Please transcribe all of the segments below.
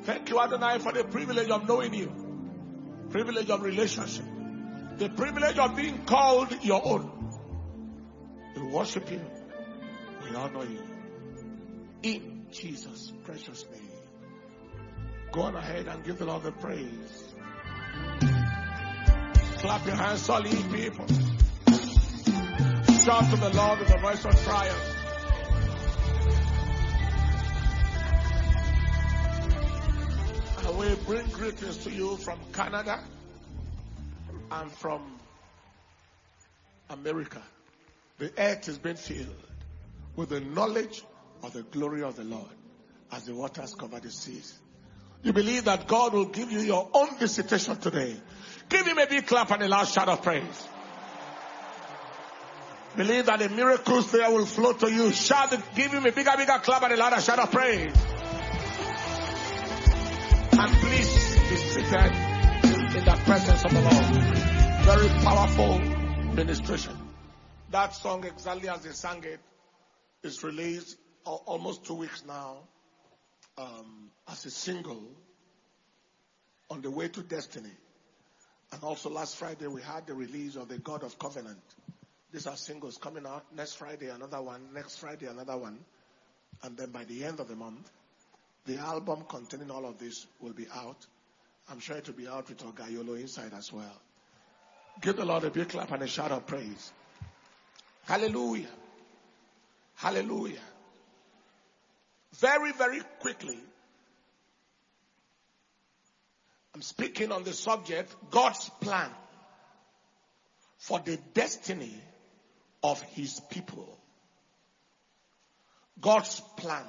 Thank you, Adonai, for the privilege of knowing you, privilege of relationship, the privilege of being called your own. We worship you. We honor you. In Jesus' precious name. Go on ahead and give the Lord the praise. Clap your hands, all ye people. Shout to the Lord with a voice of triumph. And we bring greetings to you from Canada and from America. The earth is being filled with the knowledge of the glory of the Lord as the waters cover the seas. You believe that God will give you your own visitation today? Give him a big clap and a loud shout of praise. Believe that the miracles there will flow to you. Shout it. Give him a bigger clap and a louder shout of praise. And please be seated in the presence of the Lord. Very powerful ministration. That song, exactly as they sang it, is released almost 2 weeks now as a single on the way to destiny. And also last Friday we had the release of the God of Covenant. These are singles coming out. Next Friday another one. Next Friday another one. And then by the end of the month, the album containing all of this will be out. I'm sure it will be out with Ogayolo inside as well. Give the Lord a big clap and a shout of praise. Hallelujah. Hallelujah. Very, very quickly, I'm speaking on the subject, God's plan for the destiny of his people. God's plan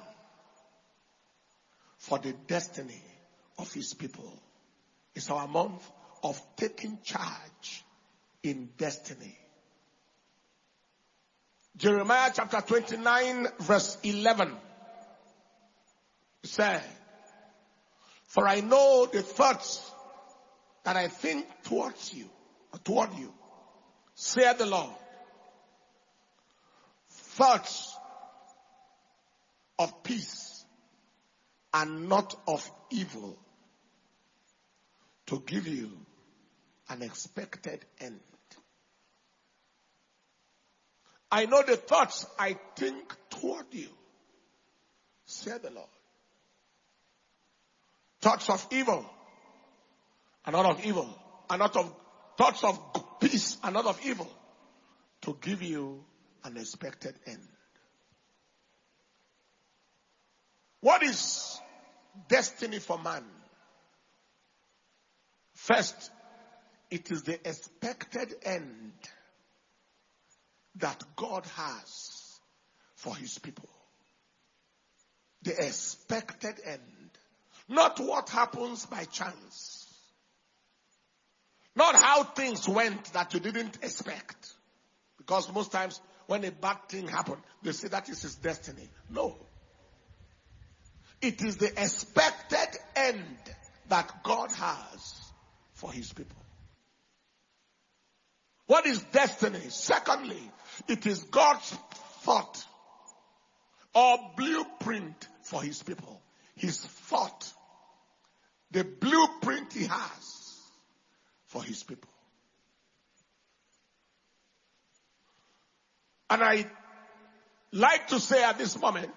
for the destiny of his people. It's our month of taking charge in destiny. Jeremiah chapter 29 verse 11 said, for I know the thoughts that I think towards you, or toward you, saith the Lord. Thoughts of peace and not of evil, to give you an expected end. I know the thoughts I think toward you, saith the Lord. Thoughts of evil and not of evil, and not of thoughts of peace and not of evil, to give you an expected end. What is destiny for man? First, it is the expected end that God has for his people. The expected end. Not what happens by chance. Not how things went that you didn't expect. Because most times when a bad thing happens, they say that is his destiny. No. It is the expected end that God has for his people. What is destiny? Secondly, it is God's thought or blueprint for his people. His thought. The blueprint he has for his people. And I like to say at this moment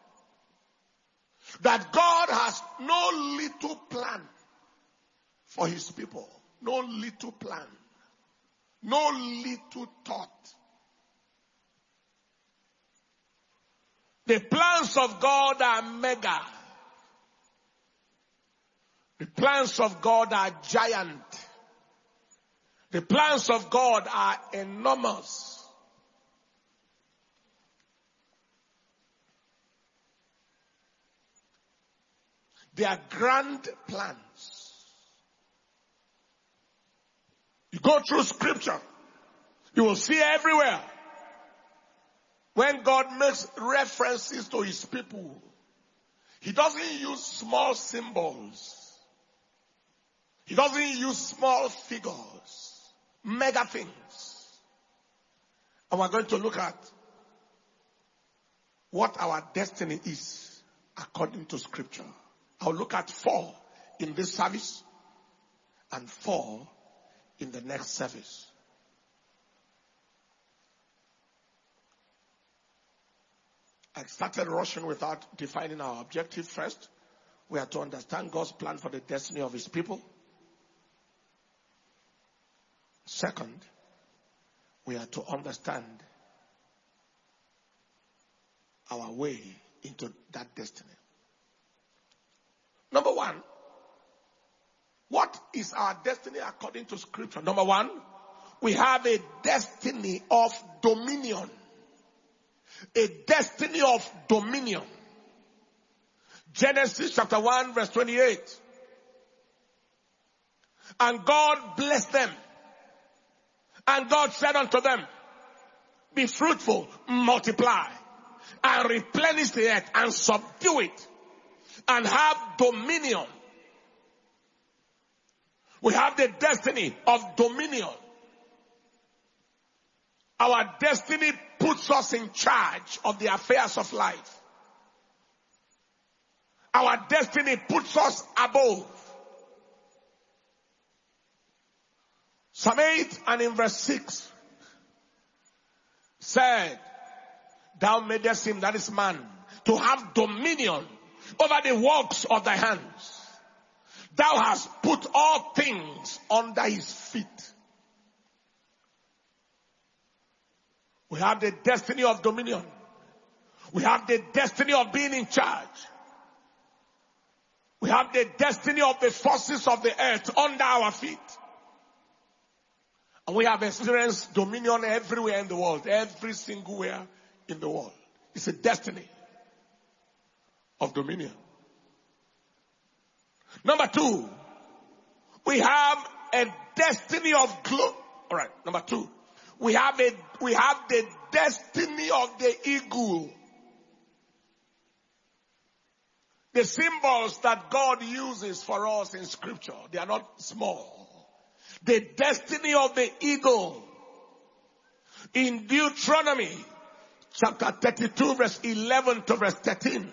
that God has no little plan for his people. No little plan. No little thought. The plans of God are mega. The plans of God are giant. The plans of God are enormous. They are grand plans. You go through scripture, you will see everywhere when God makes references to his people, he doesn't use small symbols. He doesn't use small figures, mega things. And we're going to look at what our destiny is according to scripture. I'll look at 4 in this service and 4 in the next service. I started rushing without defining our objective first. We are to understand God's plan for the destiny of his people. Second, we are to understand our way into that destiny. Number 1, what is our destiny according to Scripture? Number 1, we have a destiny of dominion. A destiny of dominion. Genesis chapter 1 verse 28. And God blessed them. And God said unto them, be fruitful, multiply, and replenish the earth, and subdue it, and have dominion. We have the destiny of dominion. Our destiny puts us in charge of the affairs of life. Our destiny puts us above. Psalm 8 and in verse 6 said, thou madest him, that is man, to have dominion over the works of thy hands. Thou hast put all things under his feet. We have the destiny of dominion. We have the destiny of being in charge. We have the destiny of the forces of the earth under our feet. And we have experienced dominion everywhere in the world. Every single where in the world. It's a destiny of dominion. Number 2, we have a destiny of glory. All right, number 2. We have the destiny of the eagle. The symbols that God uses for us in Scripture, they are not small. The destiny of the eagle. In Deuteronomy chapter 32 verse 11 to verse 13.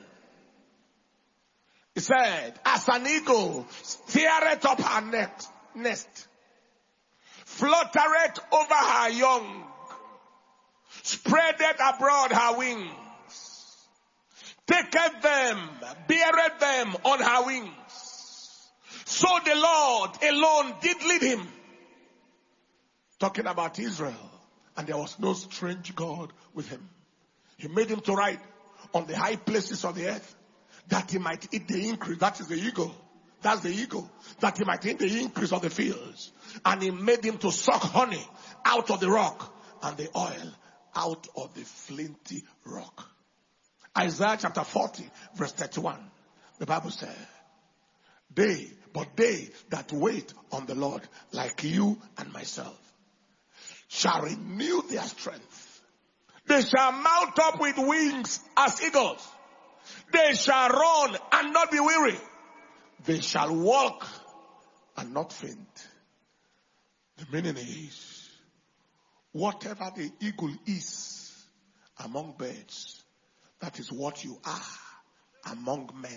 It said, as an eagle stirreth up her nest, fluttereth over her young, spreadeth abroad her wings, taketh them, beareth them on her wings. So the Lord alone did lead him. Talking about Israel. And there was no strange God with him. He made him to ride on the high places of the earth, that he might eat the increase. That is the eagle. That's the eagle. That he might eat the increase of the fields. And he made him to suck honey out of the rock, and the oil out of the flinty rock. Isaiah chapter 40 verse 31. The Bible says, they that wait on the Lord, like you and myself, shall renew their strength. They shall mount up with wings as eagles. They shall run and not be weary. They shall walk and not faint. The meaning is, whatever the eagle is among birds, that is what you are among men.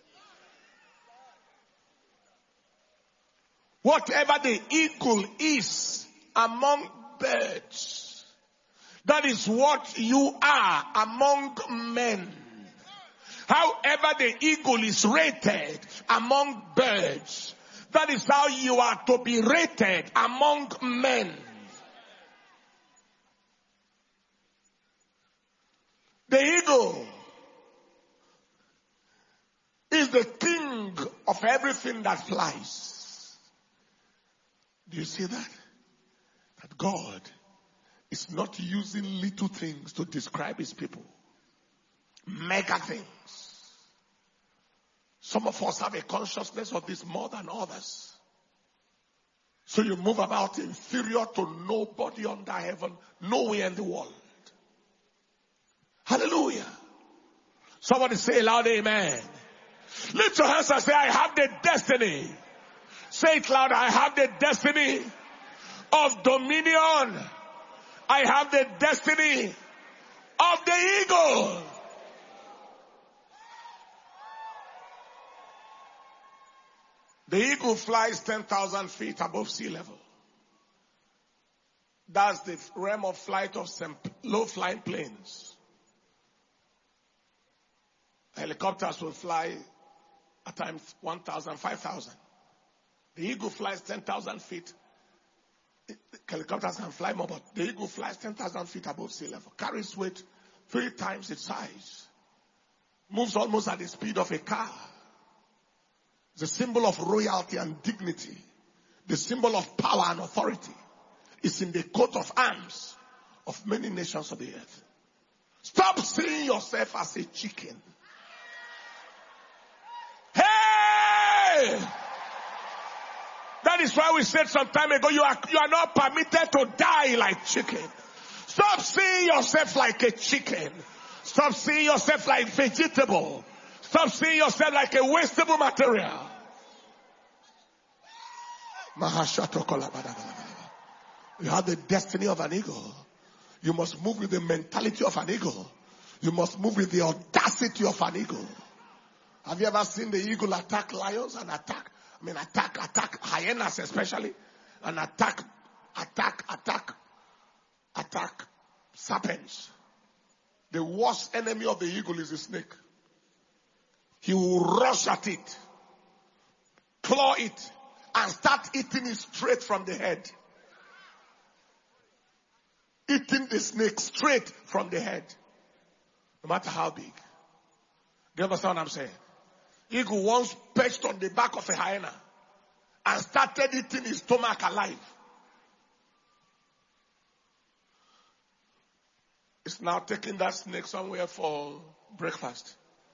Whatever the eagle is among birds, that is what you are among men. However the eagle is rated among birds, that is how you are to be rated among men. The eagle is the king of everything that flies. Do you see that? That God is not using little things to describe his people. Mega things. Some of us have a consciousness of this more than others. So you move about inferior to nobody under heaven, nowhere in the world. Hallelujah. Somebody say loud amen. Lift your hands and say, I have the destiny. Say it loud. I have the destiny of dominion. I have the destiny of the eagle. The eagle flies 10,000 feet above sea level. That's the realm of flight of some low-flying planes. Helicopters will fly at times 1,000, 5,000. The eagle flies 10,000 feet. Helicopters can fly more, but the eagle flies 10,000 feet above sea level. Carries weight 3 times its size. Moves almost at the speed of a car. It's a symbol of royalty and dignity. The symbol of power and authority. It's in the coat of arms of many nations of the earth. Stop seeing yourself as a chicken. Hey! That is why we said some time ago, you are not permitted to die like chicken. Stop seeing yourself like a chicken. Stop seeing yourself like vegetable. Stop seeing yourself like a wastable material. You have the destiny of an eagle. You must move with the mentality of an eagle. You must move with the audacity of an eagle. Have you ever seen the eagle attack lions and attack hyenas especially, and attack serpents? The worst enemy of the eagle is the snake. He will rush at it, claw it, and start eating it straight from the head. Eating the snake straight from the head. No matter how big. Do you understand what I'm saying? Eagle once perched on the back of a hyena and started eating his stomach alive. It's now taking that snake somewhere for breakfast.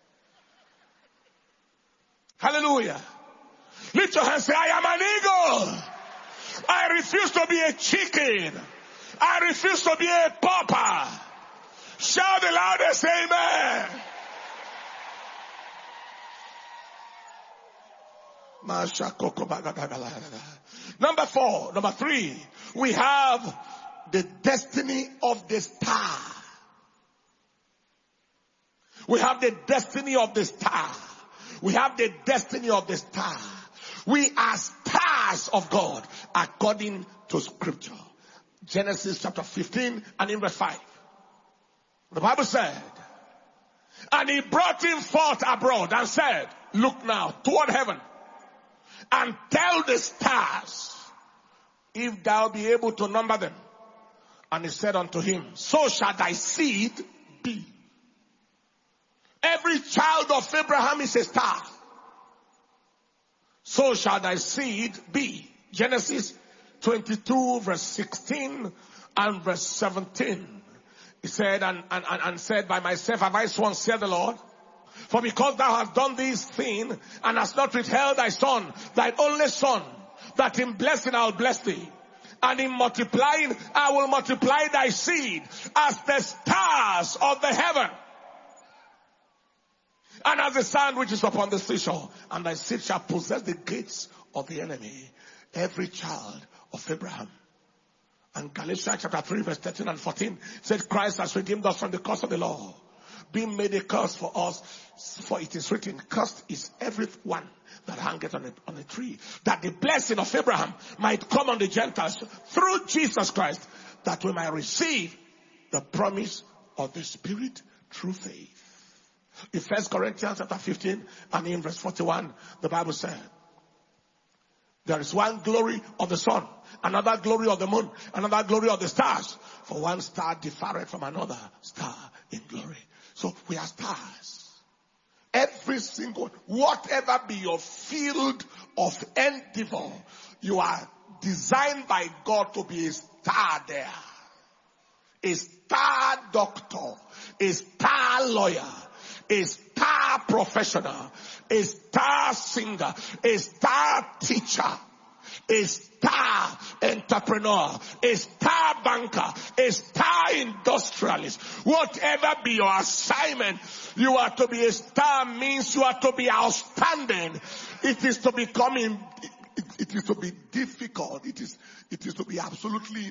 Hallelujah. Lift your hands, say, I am an eagle. I refuse to be a chicken. I refuse to be a pauper. Shout the loudest amen. Number 3, we have the destiny of the star. We have the destiny of the star. We have the destiny of the star. We are stars of God according to scripture. Genesis chapter 15 and in verse 5. The Bible said, and he brought him forth abroad and said, look now toward heaven and tell the stars if thou be able to number them. And he said unto him, so shall thy seed be. Every child of Abraham is a star. So shall thy seed be. Genesis 22 verse 16 and verse 17. He said, and said, by myself have I sworn, said the Lord, for because thou hast done this thing and hast not withheld thy son, thy only son, that in blessing I will bless thee, and in multiplying I will multiply thy seed as the stars of the heaven, and as the sand which is upon the seashore, and thy seed shall possess the gates of the enemy. Every child of Abraham. And Galatians chapter 3 verse 13 and 14 said, Christ has redeemed us from the curse of the law, being made a curse for us, for it is written, cursed is everyone that hangeth on a tree, that the blessing of Abraham might come on the Gentiles through Jesus Christ, that we might receive the promise of the Spirit through faith. In 1 Corinthians chapter 15 and in verse 41, the Bible said, there is one glory of the sun, another glory of the moon, another glory of the stars. For one star differeth from another star in glory. So we are stars. Every single, whatever be your field of endeavor, you are designed by God to be a star there. A star doctor, a star lawyer, a star professional, a star singer, a star teacher, a star entrepreneur, a star banker, a star industrialist. Whatever be your assignment, you are to be a star means you are to be outstanding. It is to become it is to be difficult. It is to be absolutely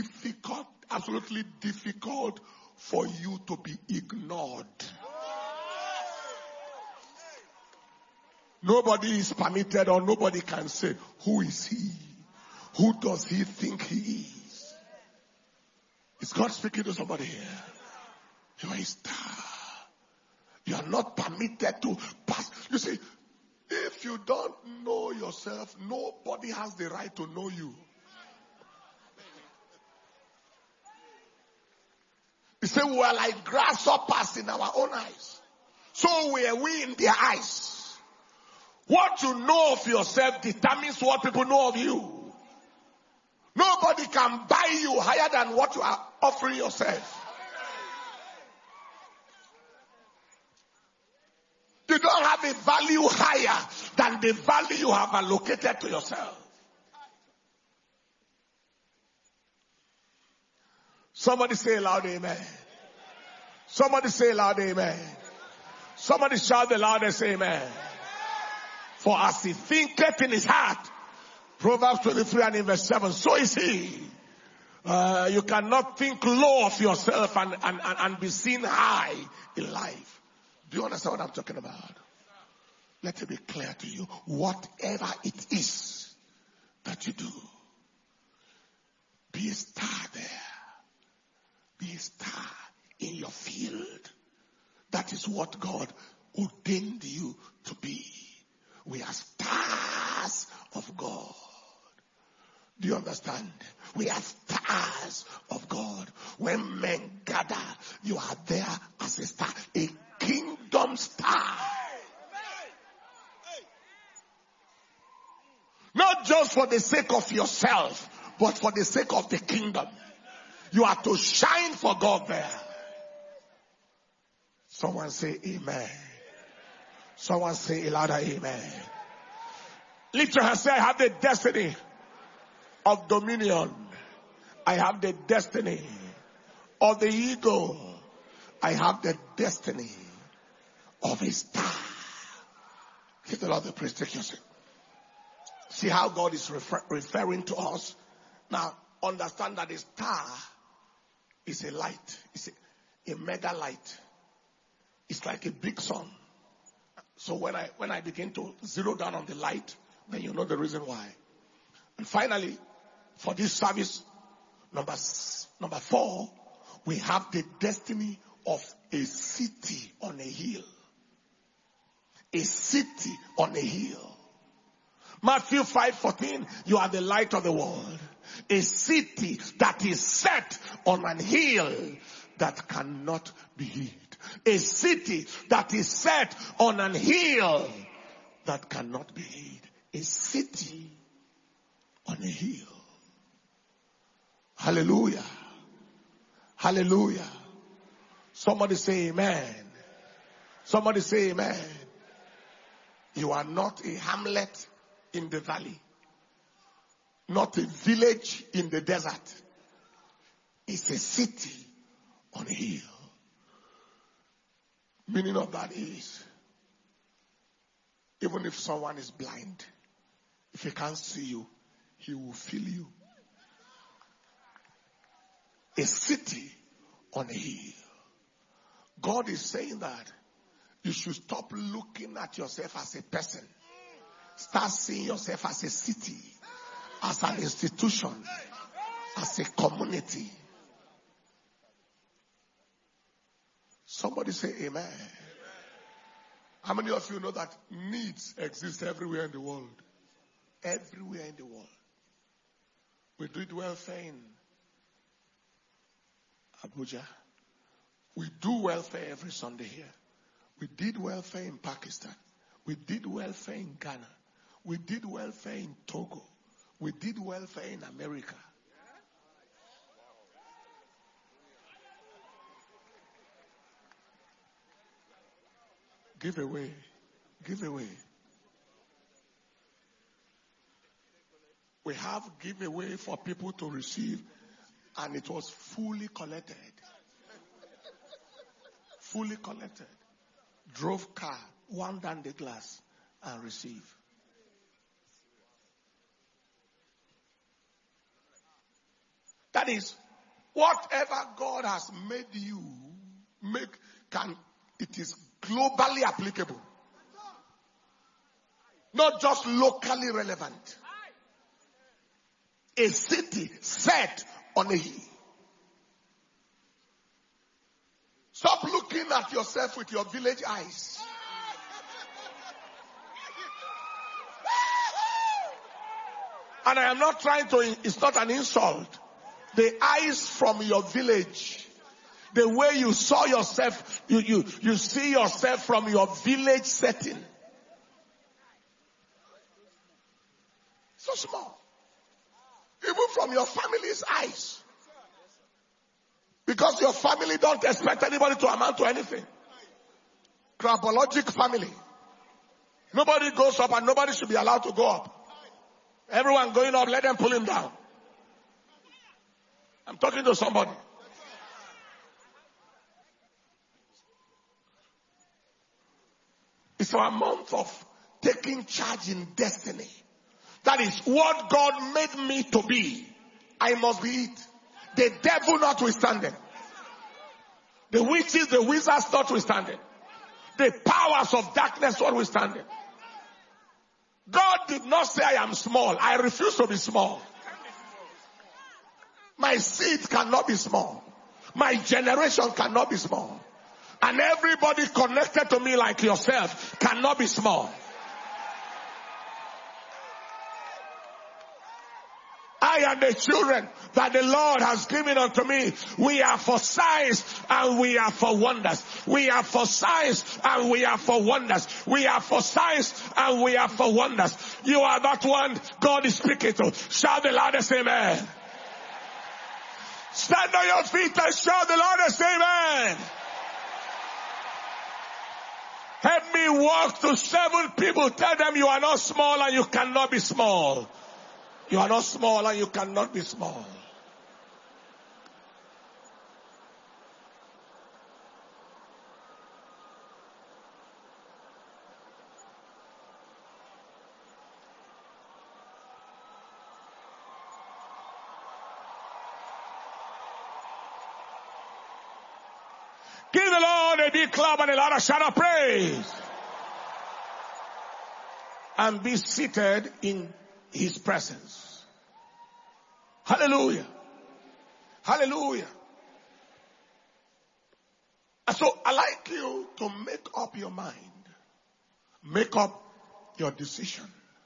difficult for you to be ignored. Nobody is permitted, or nobody can say, who is he? Who does he think he is? Is God speaking to somebody here? You are a star. You are not permitted to pass. You see, if you don't know yourself, nobody has the right to know you. He said, we are like grasshoppers in our own eyes. So we are we in their eyes. What you know of yourself determines what people know of you. Nobody can buy you higher than what you are offering yourself. You don't have a value higher than the value you have allocated to yourself. Somebody say loud amen. Somebody say loud amen. Somebody shout the loudest amen. For as he thinketh in his heart, Proverbs 23 and in verse 7, so is he. You cannot think low of yourself and be seen high in life. Do you understand what I'm talking about? Let it be clear to you. Whatever it is that you do, be a star there. Be a star in your field. That is what God ordained you to be. We are stars of God. Do you understand? We are stars of God. When men gather, you are there as a star, a kingdom star. Not just for the sake of yourself, but for the sake of the kingdom. You are to shine for God there. Someone say amen. Someone say a louder amen. Lift your hand, say, I have the destiny of dominion. I have the destiny of the eagle. I have the destiny of a star. Give the Lord the praise. Take your seat. See how God is referring to us. Now, understand that a star is a light. It's a mega light. It's like a big sun. So when I begin to zero down on the light, then you know the reason why. And finally, for this service, number 4, we have the destiny of a city on a hill. A city on a hill. Matthew 5:14, you are the light of the world. A city that is set on an hill that cannot be hid. A city that is set on an hill that cannot be hid. A city on a hill. Hallelujah. Hallelujah. Somebody say amen. Somebody say amen. You are not a hamlet in the valley. Not a village in the desert. It's a city on a hill. Meaning of that is, even if someone is blind, if he can't see you, he will feel you. A city on a hill. God is saying that you should stop looking at yourself as a person. Start seeing yourself as a city, as an institution, as a community. Somebody say amen. How many of you know that needs exist everywhere in the world? Everywhere in the world. We did welfare in Abuja. We do welfare every Sunday here. We did welfare in Pakistan. We did welfare in Ghana. We did welfare in Togo. We did welfare in America. Give away. Give away. We have giveaway for people to receive, and it was fully collected. Fully collected. Drove car, wound down the glass, and receive. That is, whatever God has made you make, it is globally applicable. Not just locally relevant. A city set on a hill. Stop looking at yourself with your village eyes. And I am not trying to, it's not an insult. The eyes from your village, the way you saw yourself, you see yourself from your village setting. So small. Even from your family's eyes. Because your family don't expect anybody to amount to anything. Crabologic family. Nobody goes up and nobody should be allowed to go up. Everyone going up, let them pull him down. I'm talking to somebody. It's our month of taking charge in destiny. That is what God made me to be. I must be it. The devil notwithstanding. The witches, the wizards notwithstanding. The powers of darkness notwithstanding. God did not say I am small. I refuse to be small. My seed cannot be small. My generation cannot be small. And everybody connected to me like yourself cannot be small. I and the children that the Lord has given unto me, we are for signs and we are for wonders. We are for signs and we are for wonders. We are for signs and we are for wonders. You are that one God is speaking to. Shout the loudest amen. Stand on your feet and shout the loudest amen. Help me walk to 7 people. Tell them you are not small and you cannot be small. You are not small and you cannot be small. Give the Lord a big clap and a lot of shout of praise. And be seated in His presence. Hallelujah. Hallelujah. And so I like you to make up your mind. Make up your decision.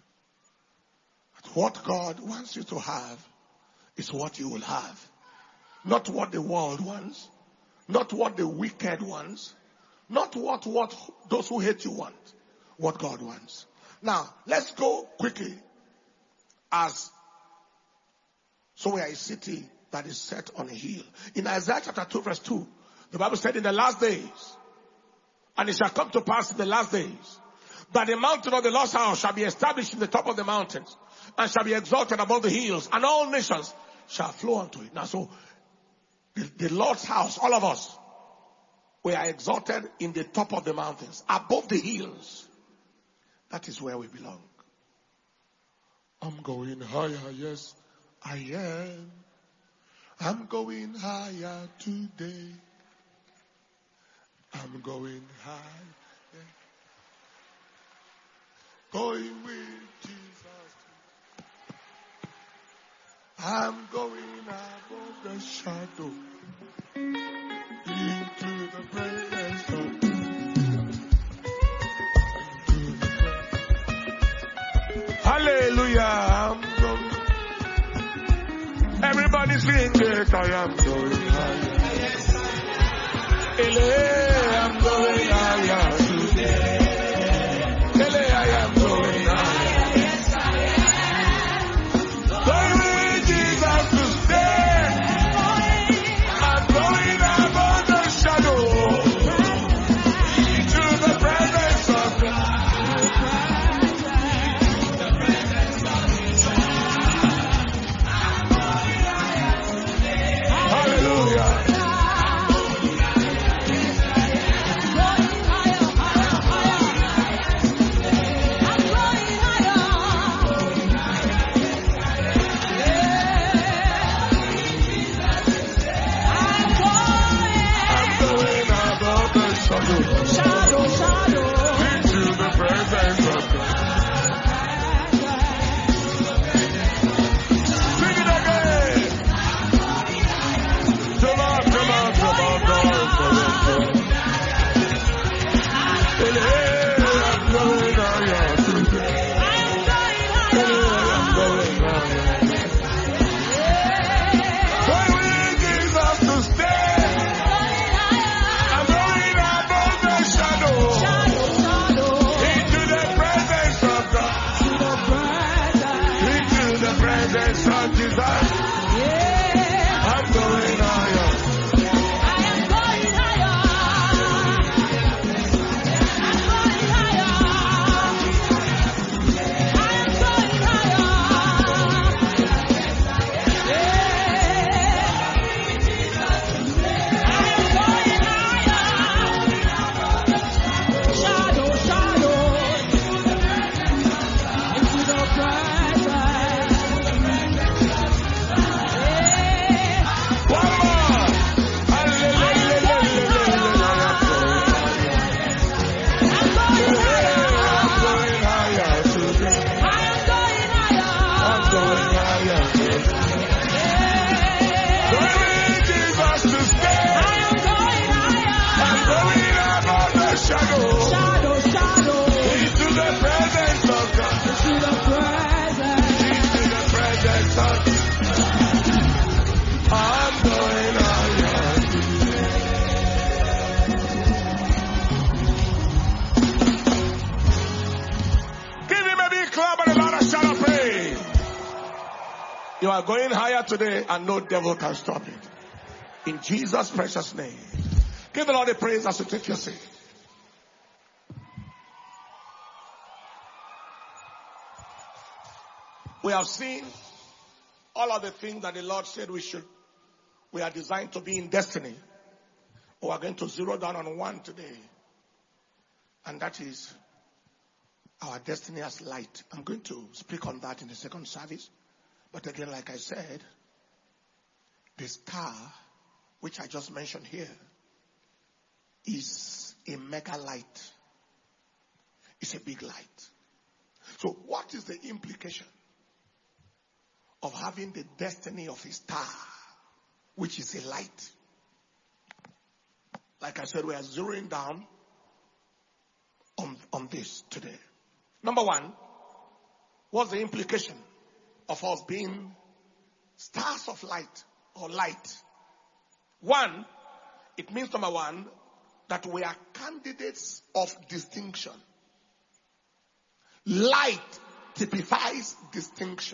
What God wants you to have is what you will have. Not what the world wants. Not what the wicked wants. Not what those who hate you want. What God wants. Now, let's go quickly. So we are a city that is set on a hill. In Isaiah chapter 2 verse 2, the Bible said in the last days, and it shall come to pass in the last days, that the mountain of the Lord's house shall be established in the top of the mountains, and shall be exalted above the hills, and all nations shall flow unto it. Now so, the Lord's house, all of us, we are exalted in the top of the mountains, above the hills. That is where we belong. I'm going higher, yes, I am. I'm going higher today. I'm going higher. Going with Jesus. I'm going above the shadow. Into the presence of Hallelujah, I'm going. Everybody sing it, I am going higher. Ele, I'm going higher today. Ele, I am going higher. Yes, I am. Going with Jesus to stay. I'm going above the shadow. Into the presence of God. Hallelujah. presence of Jesus. I'm going higher. You are going higher today and no devil can stop it. In Jesus' precious name. Give the Lord a praise as you take your seat. We have seen all of the things that the Lord said we are designed to be in destiny. We are going to zero down on one today. And that is our destiny as light. I'm going to speak on that in the second service. But again, like I said, the star, which I just mentioned here, is a mega light. It's a big light. So what is the implication of having the destiny of a star, which is a light? Like I said, we are zeroing down on this today. Number one, what's the implication of us being stars of light or light? One, it means number one, that we are candidates of distinction. Light typifies distinction.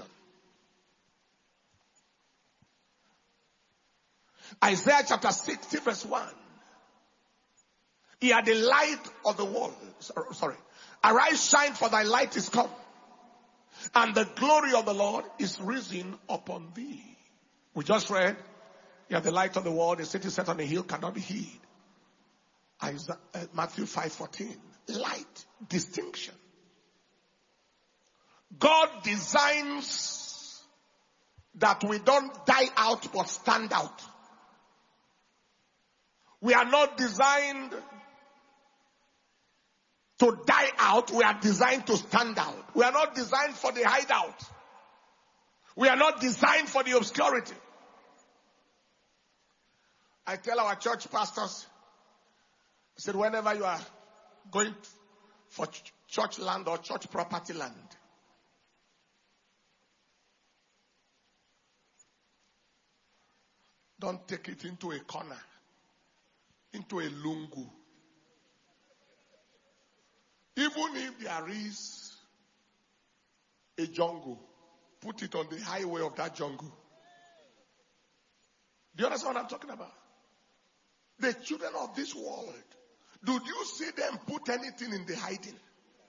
Isaiah chapter 60 verse 1. Ye are the light of the world. Sorry. Arise, shine, for thy light is come, and the glory of the Lord is risen upon thee. We just read, you are the light of the world, a city set on a hill cannot be hid. Matthew 5:14. Light, distinction. God designs that we don't die out but stand out. We are not designed to die out, we are designed to stand out. We are not designed for the hideout. We are not designed for the obscurity. I tell our church pastors, I said, whenever you are going for church land or church property land, don't take it into a corner, into a lungu. Even if there is a jungle, put it on the highway of that jungle. Do you understand what I'm talking about? The children of this world, did you see them put anything in the hiding?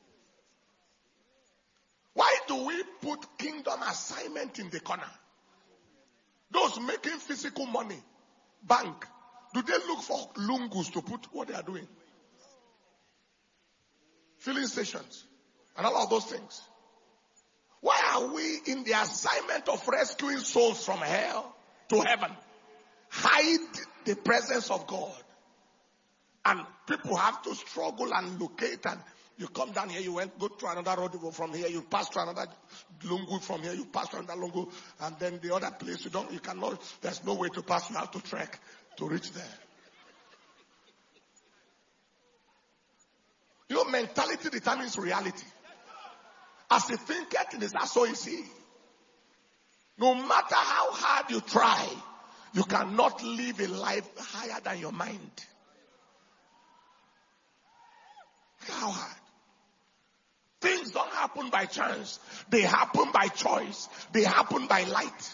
Why do we put kingdom assignment in the corner? Those making physical money, bank, do they look for lungus to put what they are doing? Filling stations and all of those things. Why are we in the assignment of rescuing souls from hell to heaven? Hide the presence of God. And people have to struggle and locate, and you come down here, go to another road from here, you pass to another lungu from here, you pass to another lungu, and then the other place you cannot, there's no way to pass, you have to trek to reach there. Your mentality determines reality. As you think it is, so is he. No matter how hard you try, you cannot live a life higher than your mind. How hard? Things things don't happen by chance. They happen by choice. They happen by light.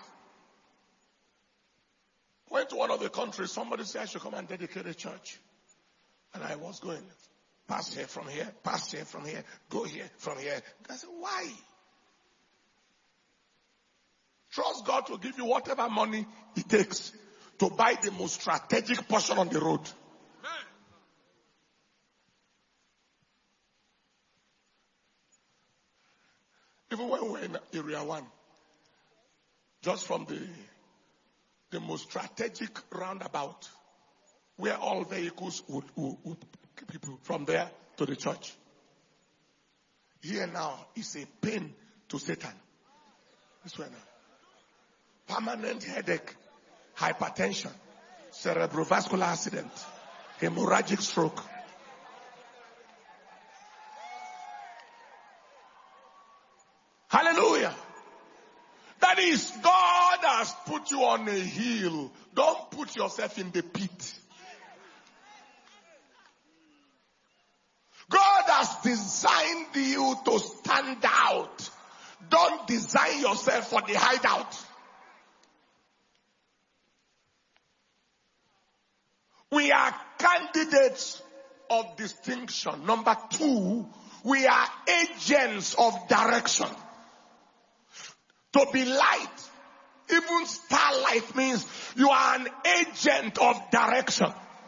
Went to one of the countries, somebody said I should come and dedicate a church. And I was going, pass here from here, pass here from here, go here from here. I said, why? Trust God to give you whatever money it takes to buy the most strategic portion on the road. Even when we were in Area 1, just from the most strategic roundabout, where all vehicles would people from there to the church. Here now is a pain to Satan. This way now. Permanent headache, hypertension, cerebrovascular accident, hemorrhagic stroke. Hallelujah. That is, God has put you on a hill. Don't put yourself in the pit. God has designed you to stand out. Don't design yourself for the hideout. We are candidates of distinction. Number 2, we are agents of direction. To be light, even starlight, means you are an agent of direction.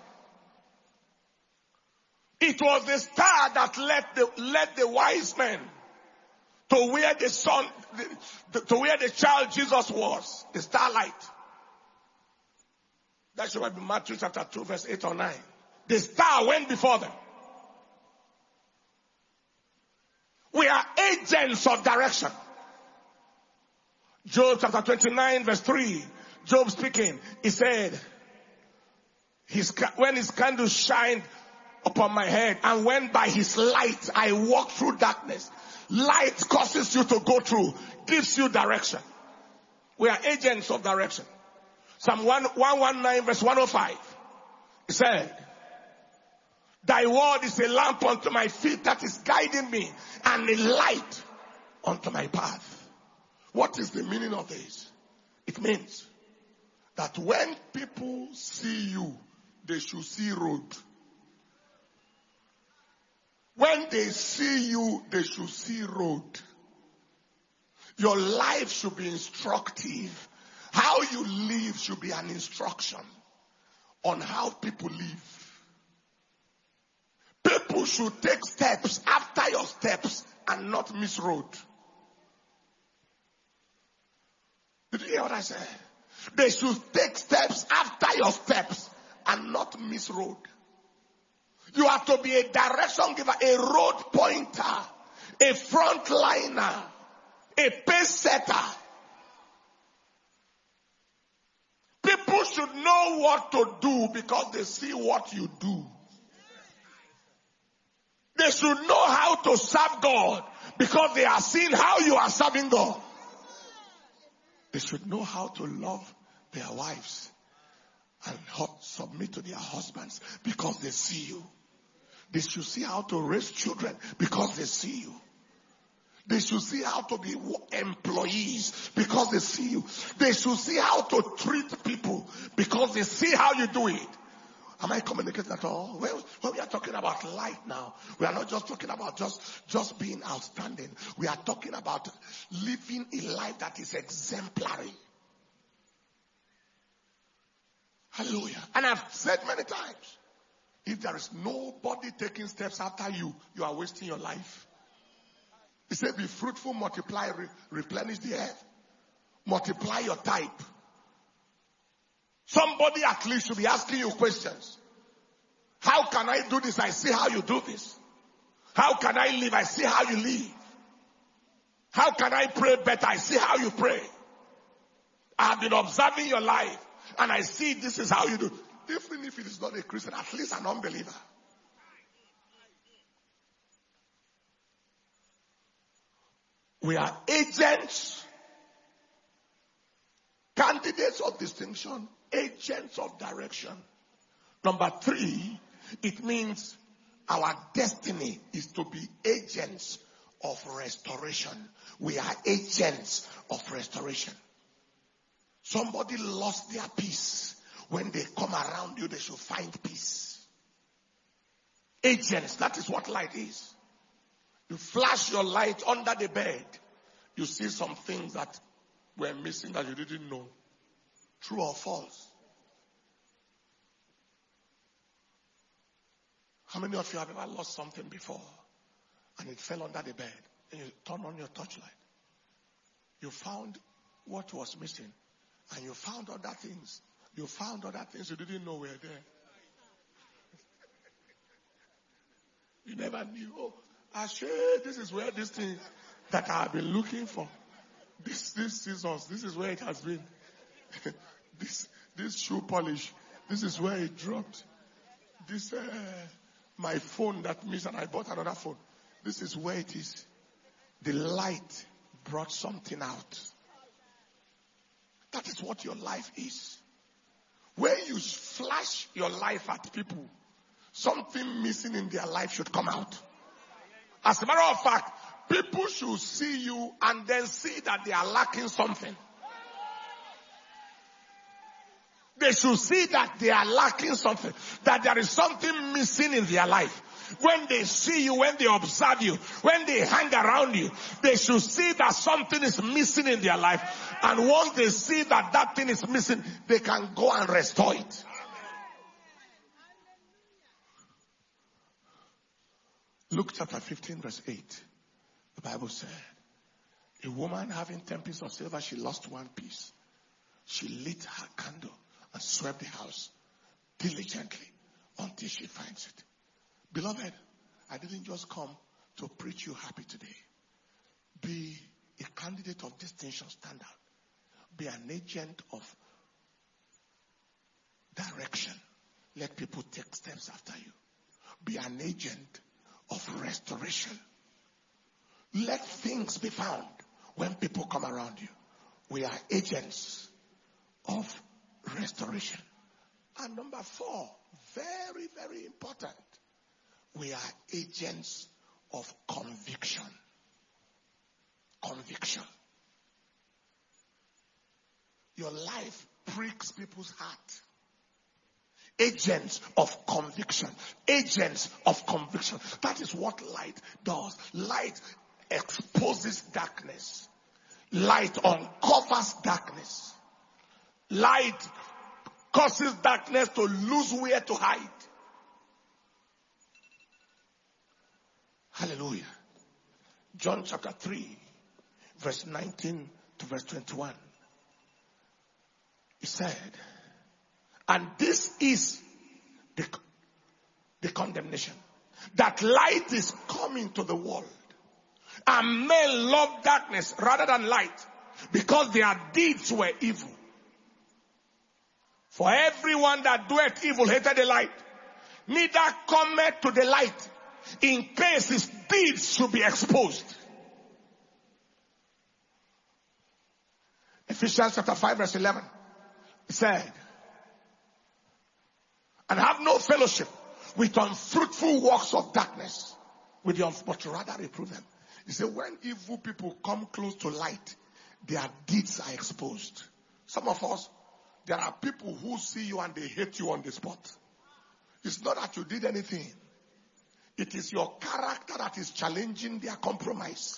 It was the star that led the wise men to where the son, to where the child Jesus was, the starlight. That should be Matthew chapter 2, verse 8 or 9. The star went before them. We are agents of direction. Job chapter 29, verse 3. Job speaking, he said, when his candle shined upon my head, and when by his light I walk through darkness. Light causes you to go through, gives you direction. We are agents of direction. Psalm 119 verse 105. He said, thy word is a lamp unto my feet that is guiding me, and a light unto my path. What is the meaning of this? It means that when people see you, they should see road. When they see you, they should see road. Your life should be instructive. How you live should be an instruction on how people live. People should take steps after your steps and not miss road. Did you hear what I said? They should take steps after your steps and not miss road. You have to be a direction giver, a road pointer, a frontliner, a pace setter. People should know what to do because they see what you do. They should know how to serve God because they are seeing how you are serving God. They should know how to love their wives and submit to their husbands because they see you. They should see how to raise children because they see you. They should see how to be employees because they see you. They should see how to treat people because they see how you do it. Am I communicating at all? Well, when we are talking about light now, we are not just talking about just being outstanding. We are talking about living a life that is exemplary. Hallelujah. And I've said many times, if there is nobody taking steps after you, you are wasting your life. He said, be fruitful, multiply, replenish the earth. Multiply your type. Somebody at least should be asking you questions. How can I do this? I see how you do this. How can I live? I see how you live. How can I pray better? I see how you pray. I have been observing your life and I see this is how you do. Even if it is not a Christian, at least an unbeliever. We are agents, candidates of distinction, agents of direction. Number 3, it means our destiny is to be agents of restoration. We are agents of restoration. Somebody lost their peace. When they come around you, they should find peace. Agents, that is what light is. You flash your light under the bed. You see some things that were missing that you didn't know. True or false? How many of you have ever lost something before and it fell under the bed and you turn on your torchlight? You found what was missing and you found other things. You found other things you didn't know were there. You never knew. Oh, Ashe, this is where this thing that I have been looking for. This scissors, this is where it has been. this shoe polish, this is where it dropped. This my phone that missed and I bought another phone. This is where it is. The light brought something out. That is what your life is. When you flash your life at people, something missing in their life should come out. As a matter of fact, people should see you and then see that they are lacking something. They should see that they are lacking something, that there is something missing in their life. When they see you, when they observe you, when they hang around you, they should see that something is missing in their life. And once they see that that thing is missing, they can go and restore it. Luke chapter 15 verse 8. The Bible said, a woman having 10 pieces of silver, she lost 1 piece. She lit her candle and swept the house diligently until she finds it. Beloved, I didn't just come to preach you happy today. Be a candidate of distinction, stand out. Be an agent of direction. Let people take steps after you. Be an agent of restoration. Let things be found when people come around you. We are agents of restoration. And number 4, very, very important. We are agents of conviction. Conviction. Your life pricks people's heart. Agents of conviction. Agents of conviction. That is what light does. Light exposes darkness. Light uncovers darkness. Light causes darkness to lose where to hide. Hallelujah. John chapter 3, verse 19 to verse 21. He said, and this is the condemnation, that light is coming to the world, and men love darkness rather than light, because their deeds were evil. For everyone that doeth evil hated the light, neither cometh to the light, in case his deeds should be exposed. Ephesians chapter 5 verse 11. It said, and have no fellowship with unfruitful works of darkness, but rather reprove them. He said, when evil people come close to light, their deeds are exposed. Some of us, there are people who see you and they hate you on the spot. It's not that you did anything. It is your character that is challenging their compromise.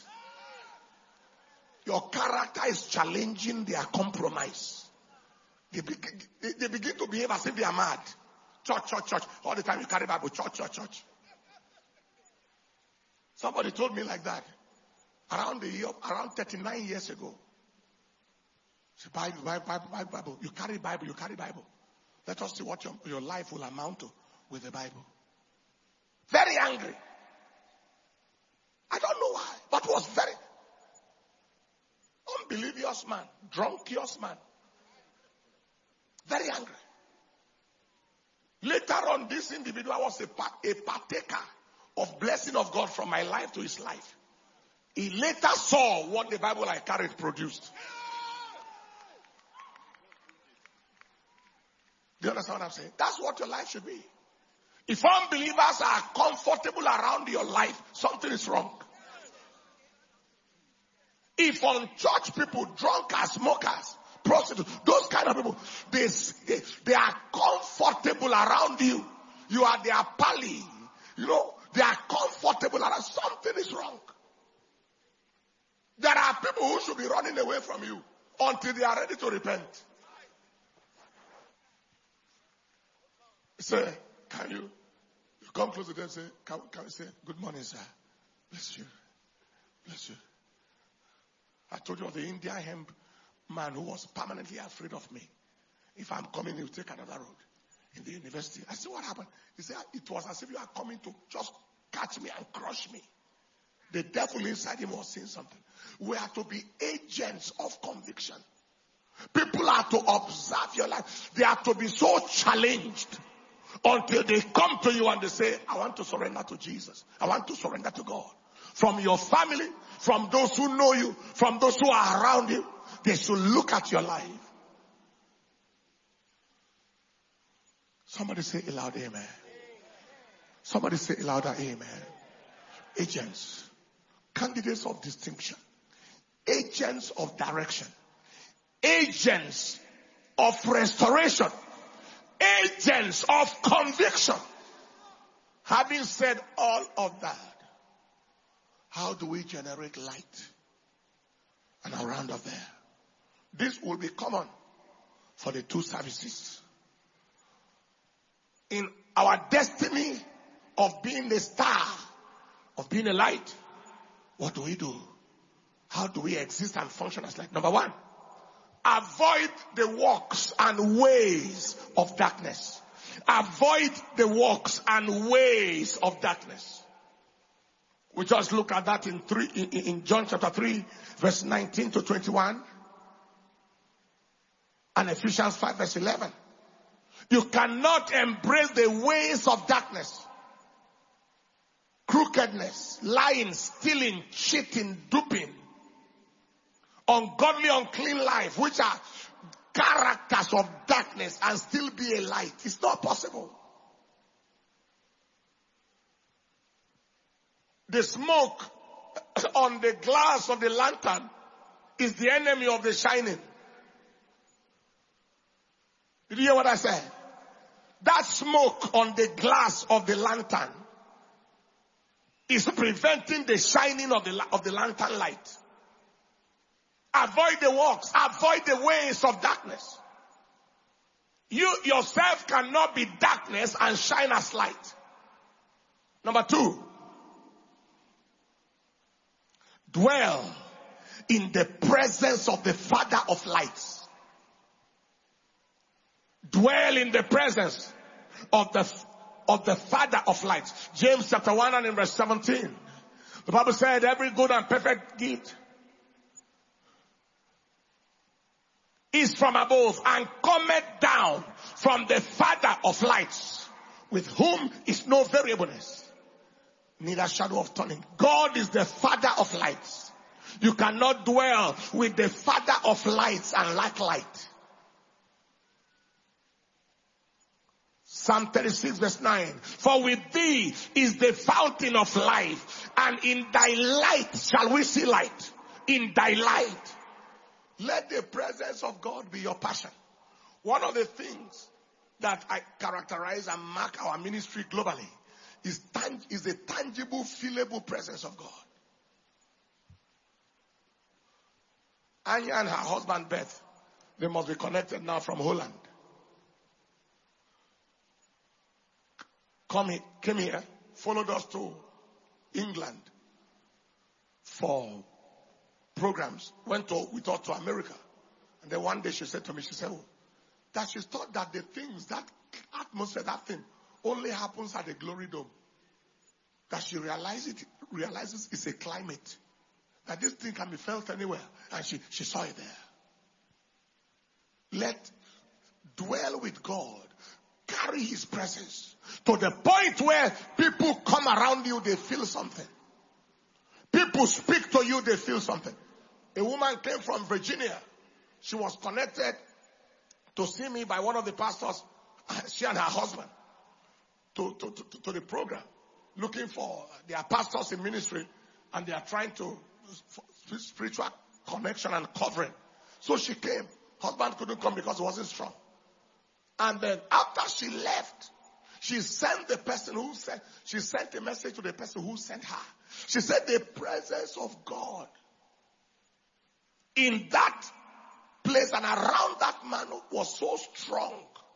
Your character is challenging their compromise. They begin to behave as if they are mad. Church. All the time you carry Bible. Church. Somebody told me like that. Around 39 years ago. Say, Bible. You carry Bible. Let us see what your life will amount to with the Bible. Very angry. I don't know why, but was very unbelievous man, drunkious man. Very angry. Later on, this individual was a partaker of blessing of God from my life to his life. He later saw what the Bible I carried produced. Do you understand what I'm saying? That's what your life should be. If unbelievers are comfortable around your life, something is wrong. If unchurched people, drunkards, smokers, prostitutes, those kind of people, they are comfortable around you. You are their pally. You know, they are comfortable around. Something is wrong. There are people who should be running away from you until they are ready to repent. Say, can you come close to them and say, can we say, good morning, sir. Bless you. Bless you. I told you of the India hemp man who was permanently afraid of me. If I'm coming, he'll take another road in the university. I said, what happened? He said, it was as if you are coming to just catch me and crush me. The devil inside him was saying something. We are to be agents of conviction. People are to observe your life. They are to be so challenged until they come to you and they say, I want to surrender to Jesus. I want to surrender to God. From your family, from those who know you, from those who are around you, they should look at your life. Somebody say a loud amen. Somebody say a louder amen. Agents. Candidates of distinction. Agents of direction. Agents of restoration. Agents of conviction. Having said all of that, how do we generate light? And I'll round up there. This will be common for the two services. In our destiny of being a star, of being a light, what do we do? How do we exist and function as light? Number one, avoid the works and ways of darkness. Avoid the works and ways of darkness. We just look at that in John chapter 3, verse 19 to 21. And Ephesians 5, verse 11. You cannot embrace the ways of darkness. Crookedness, lying, stealing, cheating, duping, ungodly, unclean life, which are characters of darkness, and still be a light. It's not possible. The smoke on the glass of the lantern is the enemy of the shining. Did you hear what I said? That smoke on the glass of the lantern is preventing the shining of the lantern light. Avoid the works. Avoid the ways of darkness. You yourself cannot be darkness and shine as light. Number two, dwell in the presence of the Father of lights. Dwell in the presence of the Father of lights. James chapter 1 and in verse 17. The Bible said, every good and perfect gift is from above and cometh down from the Father of lights, with whom is no variableness, neither shadow of turning. God is the Father of lights. You cannot dwell with the Father of lights and lack light. Psalm 36 verse 9. For with thee is the fountain of life, and in thy light shall we see light. In thy light. Let the presence of God be your passion. One of the things that I characterize and mark our ministry globally is the tangible, feelable presence of God. Anya and her husband Beth, they must be connected now from Holland. Came here, followed us to England for programs, went with us to America. And then one day she said to me, she said, that she thought that the things, that atmosphere, that thing, only happens at the Glory Dome. That she realizes it's a climate. That this thing can be felt anywhere. And she saw it there. Dwell with God. Carry his presence. To the point where people come around you, they feel something. People speak to you, they feel something. A woman came from Virginia. She was connected to see me by one of the pastors, she and her husband, to the program, looking for their pastors in ministry, and they are trying to spiritual connection and covering. So she came. Husband couldn't come because he wasn't strong. And then after she left, she sent she sent a message to the person who sent her. She said the presence of God in that place and around that man was so strong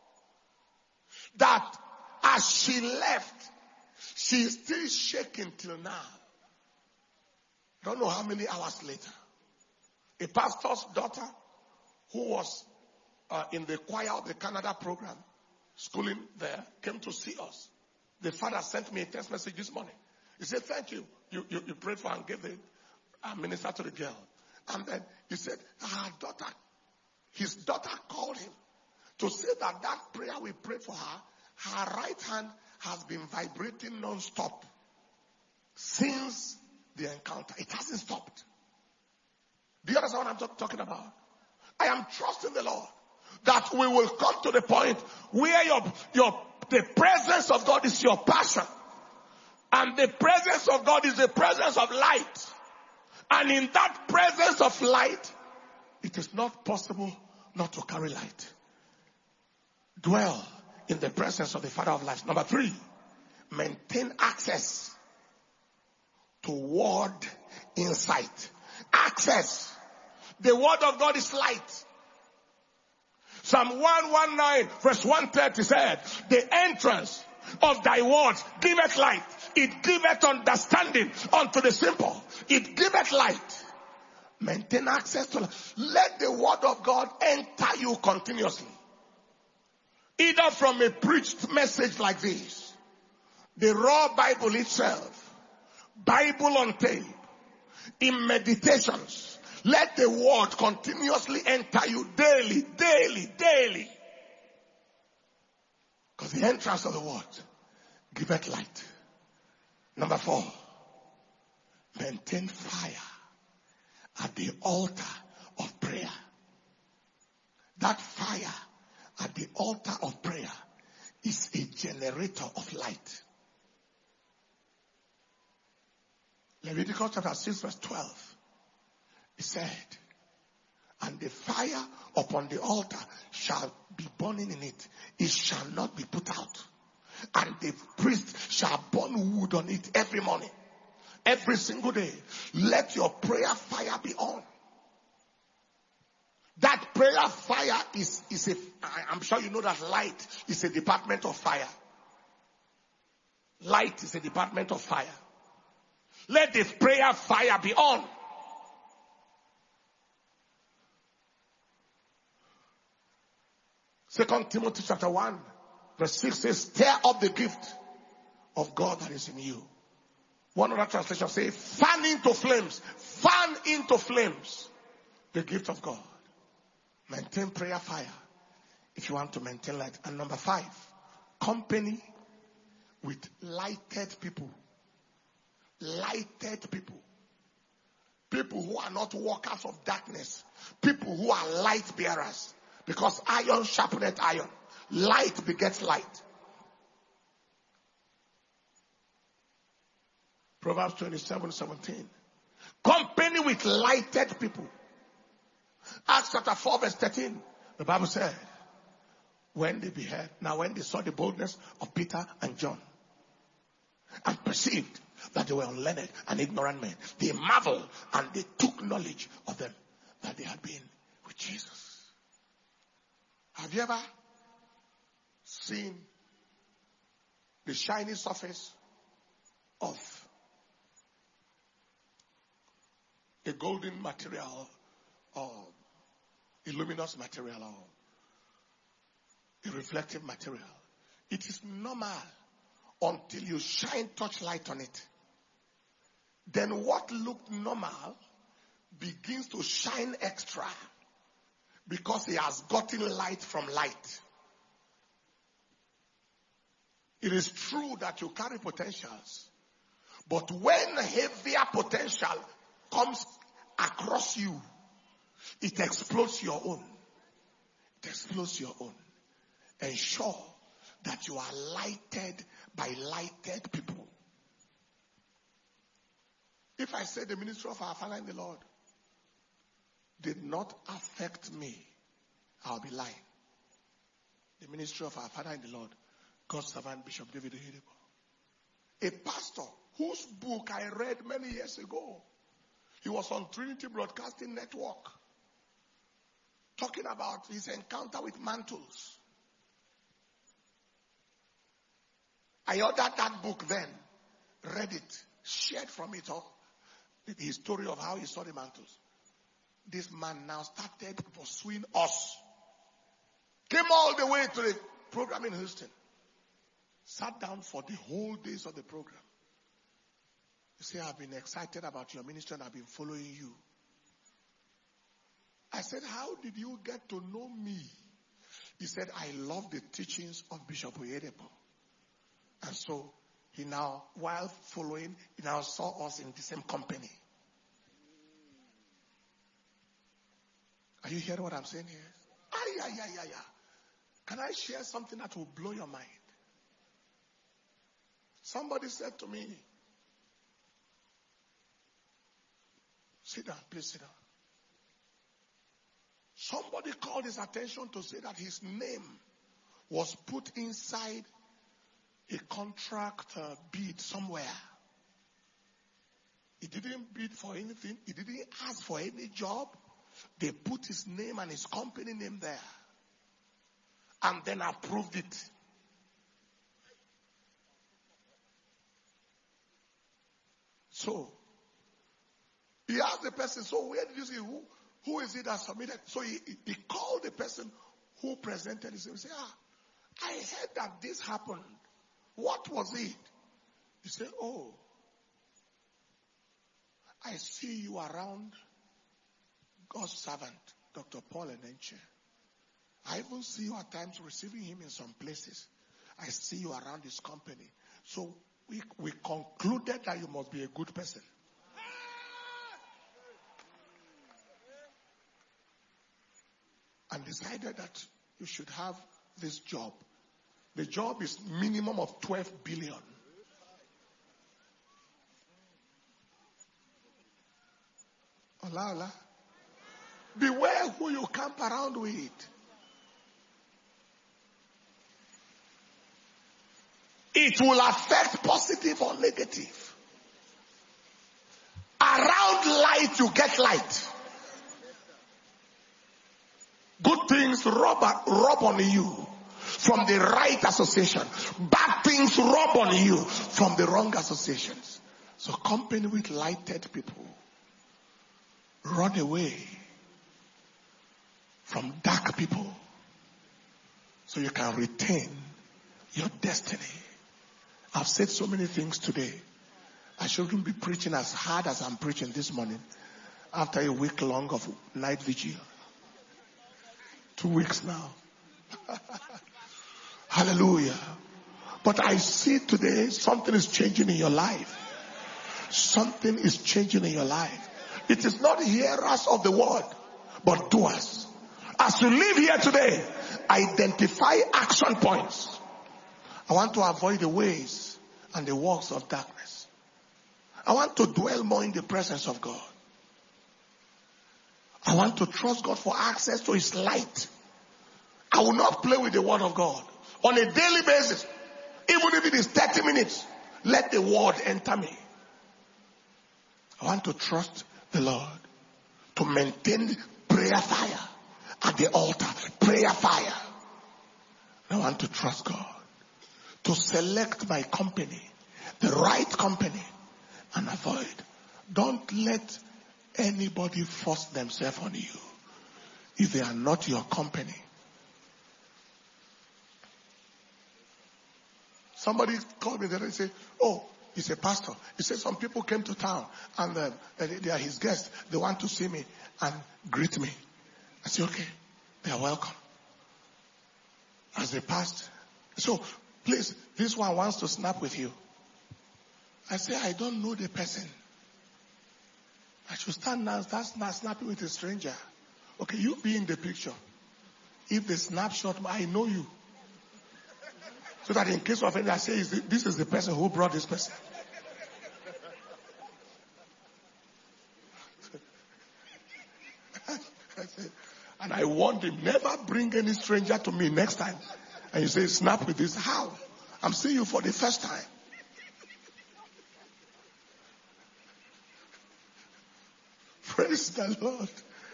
that as she left, she's still shaking till now. Don't know how many hours later. A pastor's daughter who was in the choir of the Canada program, schooling there, came to see us. The father sent me a text message this morning. He said, thank you. You prayed for and gave the minister to the girl. And then he said, his daughter called him to say that prayer we prayed for her, her right hand has been vibrating non-stop since the encounter. It hasn't stopped. Do you understand what I'm talking about? I am trusting the Lord that we will come to the point where the presence of God is your passion. And the presence of God is the presence of light. And in that presence of light, it is not possible not to carry light. Dwell in the presence of the Father of lights. Number 3, maintain access to word insight. Access. The word of God is light. Psalm 119 verse 130 said, the entrance of thy words giveth light. It giveth understanding unto the simple. It giveth light. Maintain access to light. Let the word of God enter you continuously. Either from a preached message like this, the raw Bible itself, Bible on tape, in meditations. Let the word continuously enter you daily, daily, daily. Because the entrance of the word giveth light. Number 4, maintain fire at the altar of prayer. That fire at the altar of prayer is a generator of light. Leviticus chapter 6 verse 12. He said, and the fire upon the altar shall be burning in it. It shall not be put out. And the priest shall burn wood on it every morning. Every single day. Let your prayer fire be on. That prayer fire I'm sure you know that light is a department of fire. Light is a department of fire. Let the prayer fire be on. Second Timothy chapter 1 verse 6 says, stir up the gift of God that is in you. One other translation says, fan into flames the gift of God. Maintain prayer fire if you want to maintain light. And number 5, company with lighted people. Lighted people. People who are not workers of darkness. People who are light bearers. Because iron sharpeneth iron. Light begets light. Proverbs 27:17. Company with lighted people. Acts chapter 4 verse 13. The Bible said, when they saw the boldness of Peter and John and perceived that they were unlearned and ignorant men, they marveled and they took knowledge of them that they had been with Jesus. Have you ever seen the shiny surface of a golden material or a luminous material or a reflective material? It is normal until you shine torchlight on it. Then what looked normal begins to shine extra. Because he has gotten light from light. It is true that you carry potentials. But when heavier potential comes across you, it explodes your own. It explodes your own. Ensure that you are lighted by lighted people. If I say the ministry of our Father in the Lord, did not affect me, I'll be lying. The ministry of our Father in the Lord, God's servant Bishop David Oyedepo. A pastor whose book I read many years ago. He was on Trinity Broadcasting Network talking about his encounter with mantles. I ordered that book then, read it, shared from it all, the story of how he saw the mantles. This man now started pursuing us. Came all the way to the program in Houston. Sat down for the whole days of the program. You say, I've been excited about your ministry and I've been following you. I said, how did you get to know me? He said, I love the teachings of Bishop Oyedepo. And so, he now, while following, he now saw us in the same company. Are you hearing what I'm saying here? Can I share something that will blow your mind? Somebody said to me, sit down, please sit down. Somebody called his attention to say that his name was put inside a contract bid somewhere. He didn't bid for anything. He didn't ask for any job. They put his name and his company name there. And then approved it. So, he asked the person, so where did you see who is it that submitted? So he called the person who presented his name. He said, I heard that this happened. What was it? He said, oh, I see you around God's servant, Dr. Paul Enenche. I even see you at times receiving him in some places. I see you around his company. So we concluded that you must be a good person. And decided that you should have this job. The job is minimum of 12 billion. Ola. Beware who you camp around with. It will affect positive or negative. Around light, you get light. Good things rub on you from the right association. Bad things rub on you from the wrong associations. So company with lighted people. Run away from dark people so you can retain your destiny. I've said so many things today. I shouldn't be preaching as hard as I'm preaching this morning after a week long of night vigil. 2 weeks now. Hallelujah. But I see today something is changing in your life. Something is changing in your life. It is not hearers of the word, but doers. As you live here today, identify action points. I want to avoid the ways and the works of darkness. I want to dwell more in the presence of God. I want to trust God for access to his light. I will not play with the word of God. On a daily basis, even if it is 30 minutes, let the word enter me. I want to trust the Lord to maintain prayer fire at the altar. Prayer fire. I want to trust God to select my company, the right company, and avoid. Don't let anybody force themselves on you if they are not your company. Somebody called me there and said, oh, he's a pastor. He said some people came to town and they are his guests. They want to see me and greet me. I said, okay, they are welcome. As they passed. So, please, this one wants to snap with you. I say, I don't know the person. I should stand now, start snapping with a stranger. Okay, you be in the picture. If the snapshot, I know you. So that in case of any, I say, this is the person who brought this person. And I warned him, never bring any stranger to me next time. And you say, snap with this. How? I'm seeing you for the first time. Praise the Lord.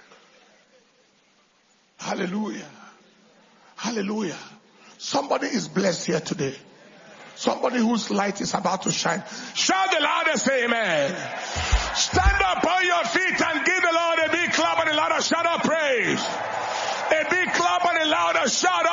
Hallelujah. Hallelujah. Somebody is blessed here today. Somebody whose light is about to shine. Shout the loudest amen. Stand up on your feet and give the Lord a big clap and a louder shout of praise. A big clap and a louder shout